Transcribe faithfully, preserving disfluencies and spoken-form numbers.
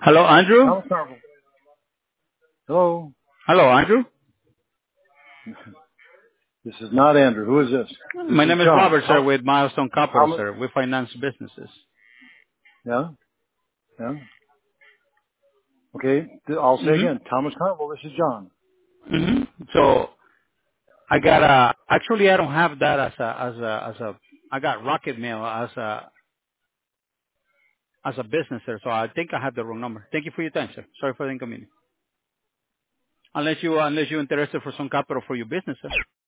Hello, Andrew? Thomas Carnival. Hello. Hello, Andrew? This is not Andrew. Who is this? This My is name is John. Robert, sir, How? with Milestone How Capital, much? sir. We finance businesses. Yeah. Yeah. Okay. th- I'll say hmm again. Thomas Carnival. This is John. hmm So I got a, actually I don't have that as a, as a, as a, I got Rocket Mail as a, as a business, sir. So I think I have the wrong number. Thank you for your time, sir. Sorry for the inconvenience. Unless you, unless you're interested for some capital for your business, sir.